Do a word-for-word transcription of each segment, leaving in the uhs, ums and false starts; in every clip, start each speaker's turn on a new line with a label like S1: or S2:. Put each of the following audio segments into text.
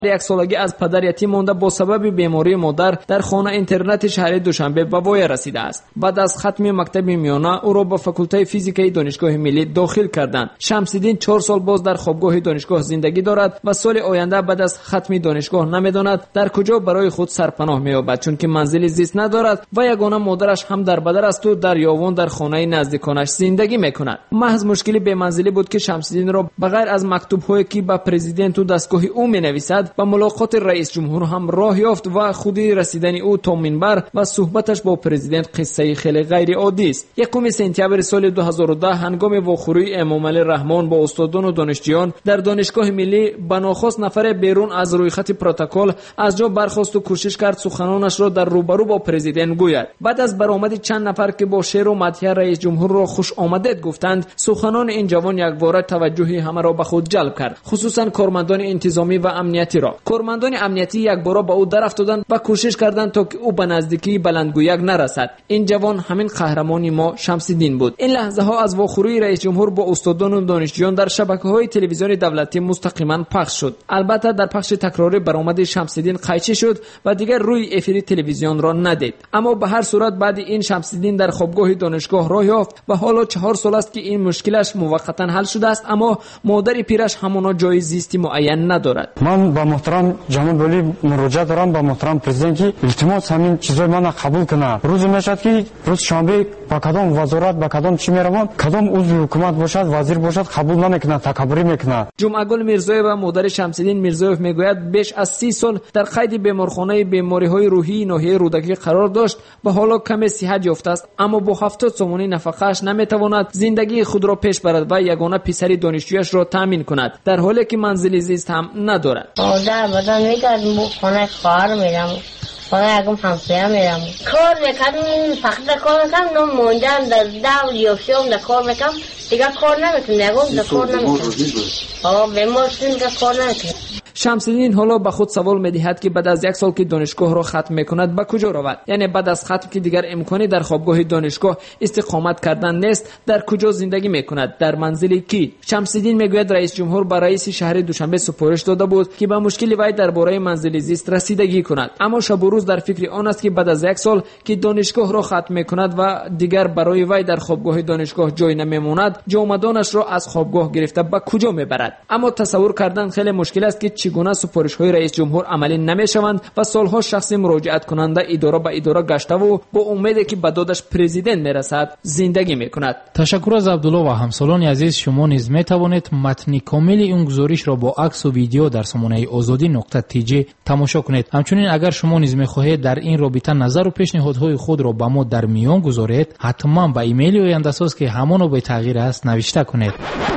S1: یک سالگی از پدر یتیم مانده با سبب بیماری مادر در خانه اینترنت شهر دوشنبه به وای رسیده است. بعد از ختم مکتب میانه او را به فاکولته فیزیکی دانشگاه ملی داخل کردند. شمس‌الدین چهار سال باز در خوابگاه دانشگاه زندگی دارد و سال آینده بعد از ختم دانشگاه نمیداند در کجا برای خود سرپناه می‌یابد، چون که منزل زیست ندارد و یگانه مادرش هم در بدر است و در یاوان در خانه نزدیکانش زندگی می‌کند. محض مشکلی به منزلی بود که شمس‌الدین را بغیر از مکتوب‌هایی که به پرزیدنت و دستگاه او می‌نویسد و ملاقات رئیس جمهور هم راه یافت و خودی رسیدن او تا منبر و صحبتش با پرزیدنت قصه خیلی غیر عادی است. یکم سپتامبر سال دو هزار و ده هنگام واخوری امام علی رحمان با استادان و دانشجویان در دانشگاه ملی بناخواست نفر بیرون از روی خط پروتکل از جا برخاست و کوشش کرد سخنانش را در روبرو با پرزیدنت گوید. بعد از برآمد چند نفر که با شعر و مدح رئیس جمهور را خوش آمدید گفتند، سخنان این جوان یکباره توجه همه را به خود جلب کرد، خصوصا کارمندان انتظامی و امنیتی را. کارمندان امنیتی یکباره با او در افتادند و کوشش کردند تا که او به نزدیکی بلندگویک نرسد. این جوان همین قهرمانی ما شمس‌الدین بود. این لحظه ها از واخوری رئیس جمهور با استادان و دانشجویان در شبکه‌های تلویزیون دولتی مستقیما پخش شد. البته در پخش تکراری برآمد شمس‌الدین قیچی شد و دیگر روی افری تلویزیون را ندید. اما به هر صورت بعد این شمس‌الدین در خوابگاه دانشگاه راه یافت و حالا چهار سال است که این مشکلش موقتا حل شده است، اما مادر پیرش همانا جای زیستی معین ندارد.
S2: من با محترم جناب ولی مراجعه دارم با محترم پرزیدنت که التماس همین چیزای من قبول کنه. روز میشد که روز شنبه با کدام وزارت با کدام چی میروم، کدام عضو حکومت باشد، وزیر باشد، قبول نمیکنه، تکبری میکنه.
S1: جمعه‌گل میرزایف و مادر شمس‌الدین میرزایف میگوید بیش از سی سال در قید بیمارخانه بیماری‌های روحی ناحیه رودکی قرار داشت و حالا کمی صحت یافته است، اما با هفتاد سومانی نفقه‌اش نمیتواند زندگی خود را پیش برد و یگانه پسری دانشجویش را تامین کند، در حالی که منزلی زیست هم ندارد.
S3: مادر بدن میگردم بو خانه خواهر میرم، خانه یکم همسایه میرم، کار میکنم، فقط کار میکنم، نم موندم در دو یا شوم در کار میکنم، دیگه کار نمیکنم، یکم در کار نمیکنم. آه بیمارستان دیگه کار نمیکنم.
S1: شمس‌الدین حالا به خود سوال می‌دهد که بعد از یک سال که دانشگاه را ختم می‌کند به کجا رود؟ یعنی بعد از ختم که دیگر امکانی در خوابگاه دانشگاه استقامت کردن نیست، در کجا زندگی می‌کند؟ در منزلی کی؟ شمس‌الدین میگوید رئیس جمهور با رئیس شهر دوشنبه سفارش داده بود که به مشکل وی درباره منزل زیست رسیدگی کند، اما شب و روز در فکر آن است که بعد از یک سال که دانشگاه را ختم می‌کند و دیگر برای وی در خوابگاه دانشگاه جای نمی‌ماند، جامدانش را از خوابگاه گرفته به کجا می‌برد؟ اما تصور کردن خیلی مشکل است که چگونه سفارش‌های رئیس جمهور عملی نمی‌شوند و سالها شخص مراجعت کننده اداره به اداره گشته و با امیدی که به دادش پرزیدنت میرسد زندگی می‌کند.
S4: تشکر از عبدالله و همسالان عزیز. شما نیز می‌توانید متن کامل این گزارش را با عکس و ویدیو در سامانه آزادی نقطه تی جی تماشا کنید. همچنین اگر شما نیز می‌خواهید در این رابطه نظر و پیشنهادهای خود را با ما در میان گذارید، حتما با ایمیل آینده‌ساز که همان به تغییر است نوشته کنید.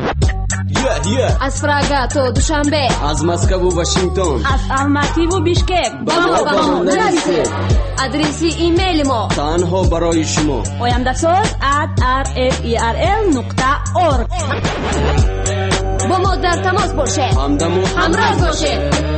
S5: Yeah, yeah.
S6: از فراگا تا دوشنبه،
S5: از مسکو و واشنگتن،
S6: از الماتی و بیشکک، با ما با ما نرسید. آدرسی ایمیل ما
S5: تنها برای شما
S6: آینده‌ساز ات آر اف ای آر ال نقطه اورگ. با ما در تماس باشید، همراه باشید.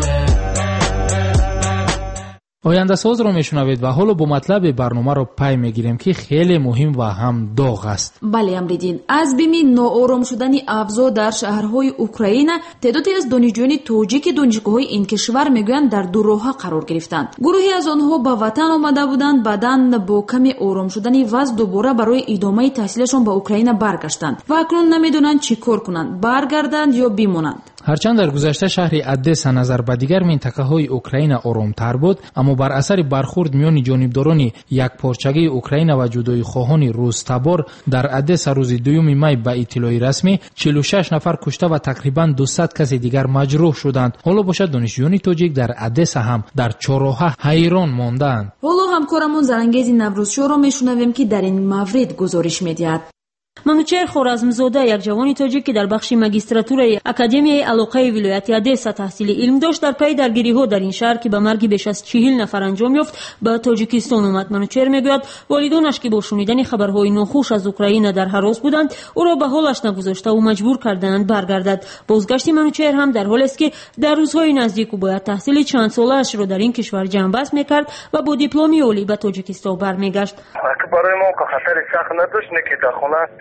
S4: آینده ساز را میشنوید و حالا با مطلب برنامه را پی میگیریم که خیلی مهم و هم داغ است.
S7: بله امریدین، از بیم ناآرام شدن اوضاع در شهرهای اوکراین، تعدادی از دانشجویان تاجیک دانشگاه‌های این کشور میگویند در دو راه قرار گرفتند. گروهی از آنها به وطن آمده بودند، بعداً با کمی آرام شدن وضع دوباره برای ادامه تحصیلشان به اوکراین برگشتند و اکنون نمیدونند چی کار کنند، برگردند یا بمانند.
S4: هرچند در گذشته شهر ادس نظر به دیگر منطقه‌های اوکراین آرام‌تر بود، اما بر اثر برخورد میان جانبداران یک پارچگی اوکراین و جدایی خواهان روس تبار در ادس روز دوم می به اطلاع رسمی چهل و شش نفر کشته و تقریباً دویست کس دیگر مجروح شدند. حالا باشد دانشجویان تاجیک در ادس هم در چهارراه حیران ماندند.
S7: حالا همکارمون زرنگیز نوروزشو را میشنویم که در این مورد گزارش میدهد.
S8: منوچهر خورزمزاده، یک جوان تاجیک که در بخش ماجستراتورای اکادمیای علاقه ولایت ادس تحصیل علم داشت، در پی درگیری‌ها در این شهر که به مرگ بیش از چهل نفر انجام یافت به تاجیکستان آمد. منوچهر میگوید والدانش که با شنیدن خبرهای ناخوش از اوکراین در هراس بودند، او را به حالش نگذاشته و مجبور کردند برگردد. بازگشت منوچهر هم در حالی است که در روزهای نزدیک او باید تحصیل چند ساله‌اش را در این کشور جنببست میکرد و با دیپلم عالی به تاجیکستان برمیگشت.
S9: برای ما که خطر سخت نداشت، نه که در خانه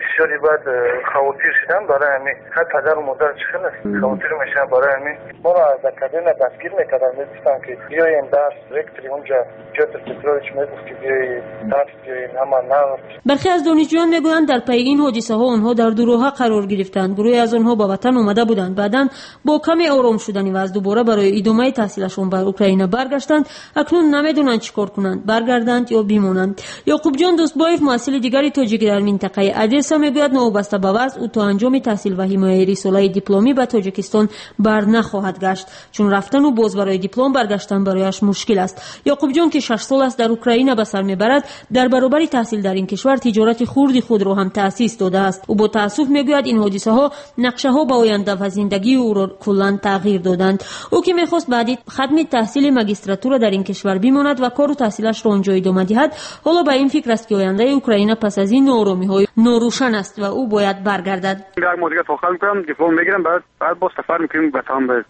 S9: بسیاری بعد خواطر شدن برای همین حتی پدر و مادر چخیل است خواطر میشن برای همین ما را از اکادمی دستگیر میکردن میگفتن که بیاین درس رکتری اونجا جاتر پتروویچ میگفت که بیاین درس بیاین اما نه.
S8: برخی از دانشجویان میگویند در پی این حادثه ها آنها در دو راه قرار گرفتند. گروهی از آنها به وطن آمده بودند، بعداً با کمی آرام شدن وضع دوباره برای ادامه تحصیلشون به اوکراین برگشتند. اکنون نمیدونند چیکار کنند، برگردند یا بمانند. یعقوب جان دوستبایف محصل دیگری تاجیک در منطقه ادسا میگوید نوبسته به وضع او تا انجام تحصیل و حمایه رساله دیپلمی به تاجیکستان بر نخواهد گشت، چون رفتن و باز برای دیپلم برگشتن برایش مشکل است. یعقوب جان که شش سال است در اوکراین به سر میبرد، در برابر تحصیل در این کشور تجارت خرد خود را هم تأسیس داده است. او با تأسف میگوید این حادثه ها نقشه ها به آینده و زندگی او را کلا تغییر دادند. او که میخواست بعدی ختم تحصیل ماجستراتور در این کشور بماند و کار و تحصیلش را آنجا ادامه دهد، حالا به این فکر است که آینده اوکراین پس از این ناآرامی های نوروشن است و او باید برگردد.
S9: ما دیگه فوقا میکنم دیپلم میگیرم، بعد بعد با سفر میکنیم به تام. من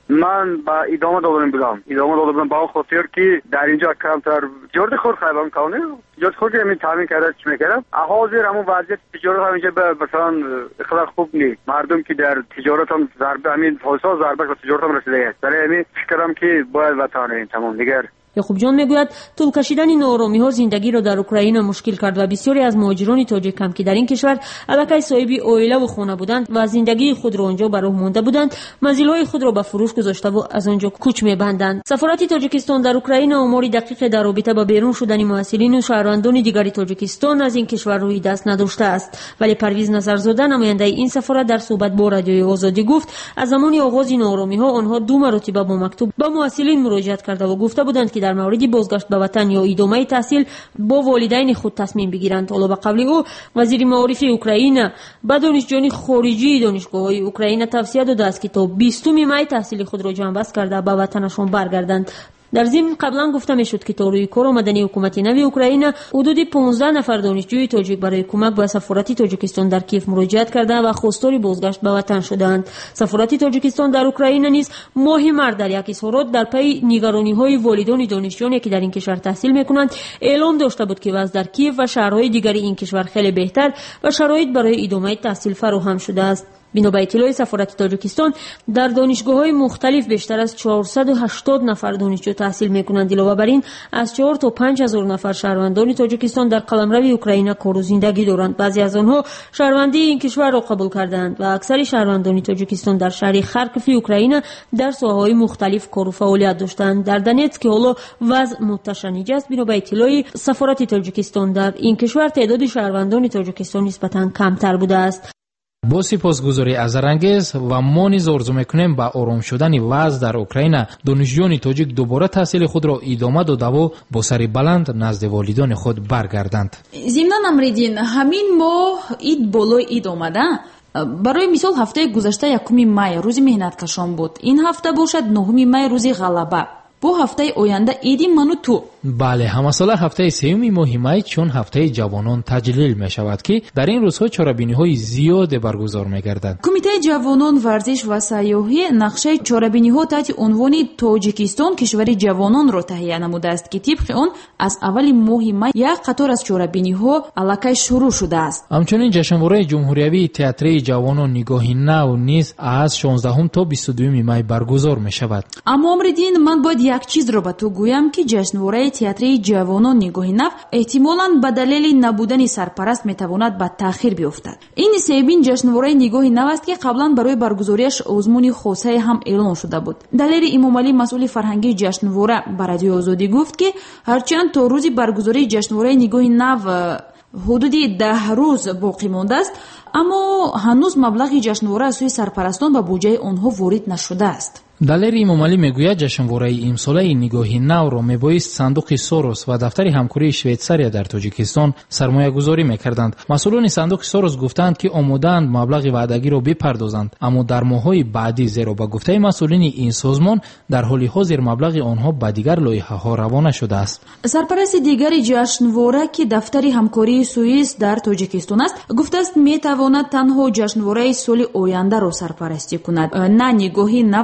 S9: من با ادامه دادم بودم ادامه دادم بودم با خاطر که در اینجا کمتر جورد خود خیلی کنه جورد خود که همین تامین کرده چی میکردم حاضر همون وضعیت تجارت هم اینجا مثلا اخلاق خوب نیست. مردم که در تجارت هم ضربه همین فاصله ضربه به تجارت هم رسیده است. برای همین فکرم که باید وطن این تمام دیگر.
S8: یعقوب جان میگوید طول کشیدن ناآرامی ها زندگی را در اوکراین مشکل کرد و بسیاری از مهاجران تاجیک هم که در این کشور الکی صاحب عائله و خانه بودند و زندگی خود را آنجا به راه مانده بودند، منزل‌های خود را به فروش گذاشته و از آنجا کوچ می‌بندند. سفارت تاجیکستان در اوکراین آمار دقیق در رابطه با بیرون شدن محصلین و شهروندان دیگری تاجیکستان از این کشور روی دست نداشته است، ولی پرویز نظرزاده نماینده این سفارت در صحبت با رادیوی آزادی گفت از زمان آغاز ناآرامی‌ها آنها دو مرتبه با مکتوب به محصلین مراجعه کرده و گفته بودند که در مورد بازگشت به وطن یا ادامه تحصیل با والدین خود تصمیم بگیرند. حالا به قول او وزیر معارف اوکراین به دانشجویان خارجی دانشگاه‌های اوکراین توصیه داده است که تا بیستم می تحصیل خود را جنببست کرده به وطنشان برگردند. در ضمن قبلا گفته میشد که تا روی کار آمدن حکومت نوی اوکراین حدود پانزده نفر دانشجوی تاجیک برای کمک به سفارت تاجیکستان در کیف مراجعت کرده و خواستار بازگشت به وطن شدند. سفارت تاجیکستان در اوکراین نیز ماه مرد در یک اظهارات در پی نگرانی‌های والدان دانشجویانی که در این کشور تحصیل می‌کنند اعلام داشته بود که وضع در کیف و شهرهای دیگری این کشور خیلی بهتر و شرایط برای ادامه تحصیل فراهم شده است. بنا به اطلاع سفارت تاجیکستان در دانشگاه‌های مختلف بیشتر از چهارصد و هشتاد نفر دانشجو تحصیل می‌کنند. علاوه بر این از چهار تا پنج هزار نفر شهروندان تاجیکستان در قلمرو اوکراین کار و زندگی دارند. بعضی از آنها شهروندی این کشور را قبول کردند و اکثر شهروندان تاجیکستان در شهر خارکوف اوکراین در ساحه‌های مختلف کار و فعالیت داشتند. در دونتسک که حالا وضع متشنج است، بنا به اطلاع سفارت تاجیکستان در این کشور تعداد شهروندان تاجیکستان نسبتاً کمتر بوده است.
S4: با سپاسگزاری اثرانگیز و ما نیز آرزو میکنیم با آرام شدن وضع در اوکراین دانشجویان تاجیک دوباره تحصیل خود را ادامه داده و با سر بلند نزد والدان خود برگردند.
S7: ضمناً امریدین همین ماه اید بالای اید آمده. برای مثال هفته گذشته یکم مای روز مهنتکشان بود. این هفته باشد نهم مای روز غلبه. با هفته آینده ایدی منو تو.
S4: بله، همساله هفته سوم ماه مای چون هفته جوانان تجلیل می شود که در این روزها چاره‌بینی های زیاد برگزار می گردد.
S7: کمیته جوانان ورزش و سیاحی نقشه چاره‌بینی ها تحت عنوان تاجیکستان کشور جوانان را تهیه نموده است که طبق آن از اول ماه مای یک قطار از چاره‌بینی ها الکی شروع شده است.
S4: همچنین جشنواره جمهوری تئاتر جوانان نگاهی نو نیز از شانزدهم تا بیست و دوم مای برگزار می شود.
S7: اما امریدین من باید یک چیز را به تو گویم که جشنواره تئاتر جوانان نگاهی نو احتمالاً به دلیل نبودن سرپرست میتواند به تأخیر بیفتد. این سومین جشنواره نگاهی نو است که قبلا برای برگزاریش آزمون خاصه هم اعلان شده بود. دلیل امام علی مسئول فرهنگی جشنواره به رادیو آزادی گفت که هرچند تا روز برگزاری جشنواره نگاهی نو حدود ده روز باقی مانده است، اما هنوز مبلغ جشنواره از سوی سرپرستان به بودجه آنها وارد نشده است.
S4: دلیر امام علی میگوید جشنواره امساله نگاهی نو را میبایست صندوق سوروس و دفتر همکاری شویتساریا در تاجیکستان سرمایه گذاری میکردند. مسئولان صندوق سوروس گفتند که آماده‌اند مبلغ وعدگی را بپردازند، اما در ماه‌های بعدی زیرا به گفته مسئولین این سازمان در حال حاضر مبلغ آنها به دیگر لایحه‌ها روانه شده است.
S7: سرپرست دیگری جشنواره که دفتر همکاری سوئیس در تاجیکستان است گفته است میتواند تنها جشنواره سال آینده را سرپرستی کند، نه نگاهی نو دو هزار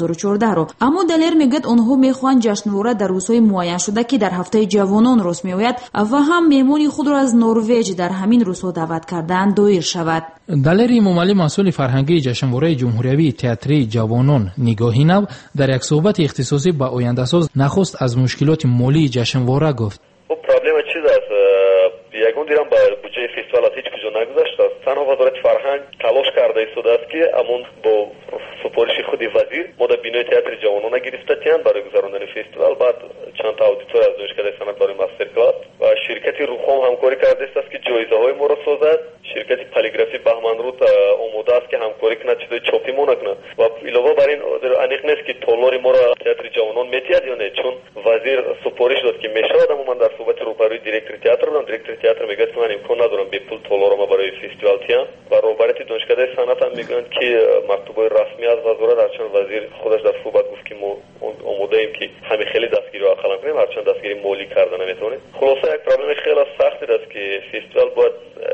S7: ҳазору чордаҳ ро. аммо далер мегӯяд онҳо мехоҳанд ҷашнвора дар рӯзҳои муайян шуда ки дар ҳафтаи ҷавонон рост меояд ва ҳам меҳмони худро аз норвеҷ дар ҳамин рӯзҳо даъват кардаанд доир шавад.
S4: далери эмомалӣ масъули фарҳангии ҷашнвораи ҷумҳуриявии театрии ҷавонон нигоҳӣ нав дар як суҳбати ихтисосӣ ба ояндасоз нахуст аз мушкилоти молии ҷашнвора гуфт.
S10: проблема чиз аст? ягон дирам ба буҷаи фестивал аз ҳеҷ куҷо нагузаштааст. танҳо вазорати фарҳанг талош карда истодааст ки амон бо супориши худи вазир мо дар бинои театри ҷавонона гирифтатианд барои гузарондани фестивал. баъд чандта аудитория аз донишгоҳи санъат барои мастер-класс ва ширкати рухом ҳамкорӣ кардааст ки ҷоизаҳои моро созад. ширкати полиграфи баҳманрӯд омодааст ки ҳамкорӣ кунад, чизои чопимо накунад ва илова бар ин аниқ нест ки толори моро театри ҷавонон метиҳад ё не, чун вазир супориш дод ки мешавад. аммо ман дар суҳбати рӯбарӯи директори театр будам. директори театр мегӯяд ки ман имкон надорам бепул толорома барои фестивал тиям ва роҳбарияти донишгоҳи санъат ҳам мегӯянд ки мактубои расмӣ аз вазорат, ҳарчанд вазир худаш дар суҳбат гуфт ки мо омодаем ки ҳами хеле дастгириро ақалан кунем, ҳарчанд дастгири молӣ карда наметавонем. хулоса як проблеми хеле сахт аст ки фестивал бояд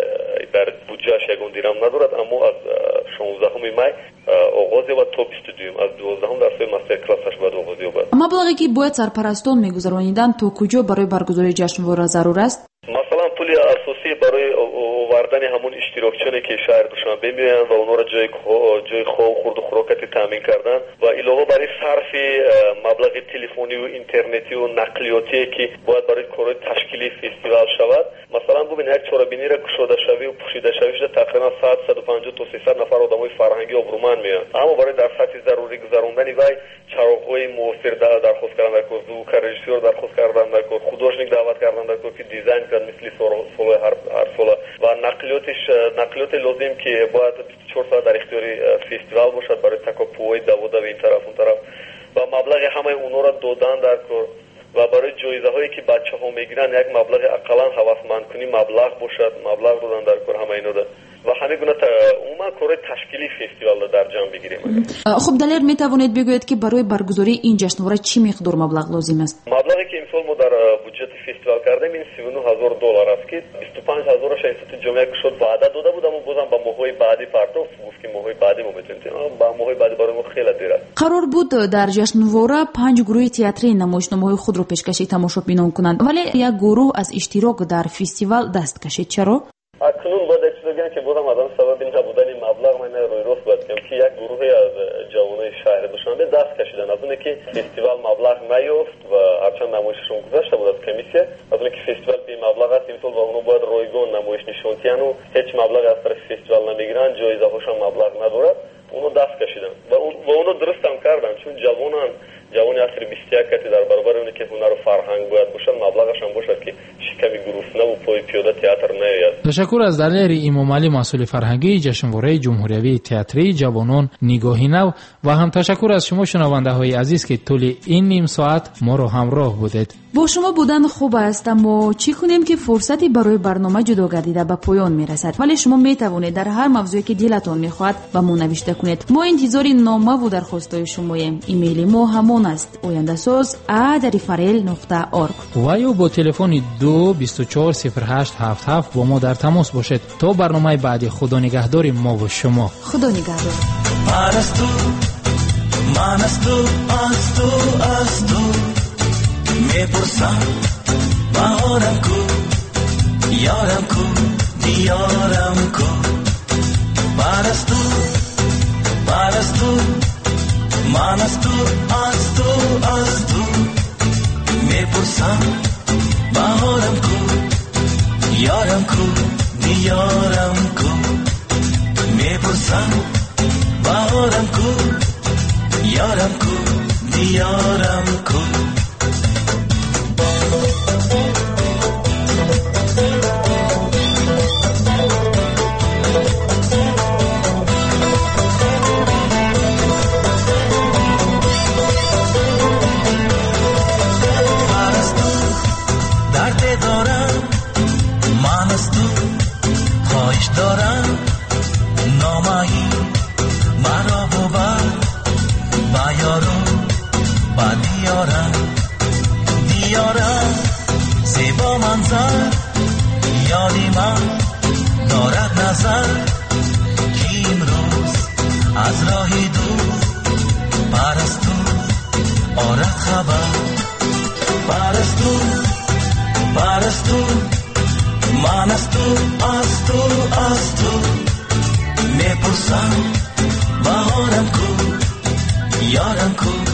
S10: дар буҷааш ягон дирам надорад, аммо аз шонздаҳуми май оғоз ёбад то бисту дуюм, аз дувоздаҳум дарсҳои мастер-классаш бояд оғоз ёбад.
S7: маблағе ки бояд сарпарастон мегузарониданд то куҷо барои баргузории ҷашнвора зарур аст?
S10: масалан пули асосӣ барои овардани ҳамон иштирокчионе ки шаҳри душанбе меоянд ва онҳоро ҷои ҷои хоб хурду хӯрокати таъмин кардан ва илова бар ин сарфи маблағи телефониву интернетиву нақлиётие ки бояд барои корои ташкилии фестивал шавад. масалан бубин як чорабиниро кушодашавӣ пӯшидашавӣ шуда тақрибан сад саду панҷоҳ то сесад нафар одамои фарҳангӣ обрӯманд меоянд. аммо барои дар сатҳи зарури гузарондани вай чароғҳои муосир дархост кардан дар кор, звукорежиссёр дархост кардан дар кор, художник даъват кардан дар кор ки дизайн кунад мисли солҳои ҳар сола ва нақлиётиш нақлиёти лозим ки бояд бисту чор соат дар ихтиёри фестивал бошад барои такоппуҳои даводави ин тараф он тараф ва маблағи ҳамаи онҳоро додан дар кор ва барои ҷоизаҳое ки бачаҳо мегиранд як маблағи ақаллан ҳавасмандкунӣ маблағ бошад, маблағ додан дар кор ҳамаи ино ва ҳамин гуна умуман кори ташкилии фестивалро дар ҷамъ бигирем.
S7: хуб далер метавонед бигӯед ки барои баргузории ин ҷашнвора чӣ миқдор маблағ лозим аст?
S10: маблағе ки имсол мо дар буҷети фестивал кардем ин сиву нӯ ҳазор доллар аст ки бисту панҷ ҳазораш институти ҷомеа кушод ваъда дода буд, аммо бозам ба моҳҳои баъди партов гуфт ки моҳҳои баъди мо метавонем, ба моҳҳои баъди барои мо хеле дер аст. қарор буд дар ҷашнвора панҷ гурӯҳи театрӣ намоишномаҳои худро пешкаши тамошобинон кунанд, вале як гурӯҳ аз иштирок дар фестивал даст кашид. чаро? акнун бояд як чиз бигӯям ки бозам аз ан сабаби набудани маблағ ман рӯйрост бояд кунам ки як гурӯҳе аз ҷавонои шаҳри душанбе даст кашиданд аз оне ки фестивал маблағ наёфт ва ҳарчанд намоишашон гузашта буд аз комиссия, аз оне ки фестивал бемаблағ аст, имсол ба онҳо бояд ройгон намоиш нишон тияну ҳеҷ маблағе аз тарафи фестивал намегиранд, ҷоизаҳошам маблағ надорад, онҳо даст кашиданд ва онҳо дурустам карданд, чун ҷавонанд, ҷавони асри бисту якати дар баробари оне ки ҳунару фарҳанг бояд бошад, маблағашам бошад ки шиками гуруснаву пои пиёда театр наёяд.
S4: ташаккур аз далери эмомалӣ масъули фарҳангии ҷашнвораи ҷумҳуриявии театрии ҷавонон нигоҳӣ нав ва ҳам ташаккур аз шумо шунавандаҳои азиз ки тӯли ин ним соат моро ҳамроҳ будед.
S7: бо шумо будан хуб аст, аммо чӣ кунем ки фурсати барои барнома ҷудо гардида ба поён мерасад, вале шумо метавонед дар ҳар мавзӯе ки дилатон мехоҳад ба мо навишта кунед. мо интизори номаву дархостои шумоем. имейли мо ҳамон аст: ояндасоз а дар фарел нуқта орг
S4: ва ё бо телефони ду бисту чор сифр ҳашт ҳафт ҳафт бо мо дар тамос бошед. то барномаи баъди, худо нигаҳдори мо ва шумо.
S7: худо нигаҳдор.
S11: من از تو از تو از تو میپرسم بهارم کو یارم کو دیارم کو من از تو من از تو من از تو از تو از تو میپرسم بهارم کو یارم کو دیارم کو میپرسم بهارم کو یارم کو دیارم کو یادی من دارد نظر که امروز از راهی دور پرستو دارد خبر. پرستو پرستو من از تو از تو از تو میپرسم بهارم کو یارم کو.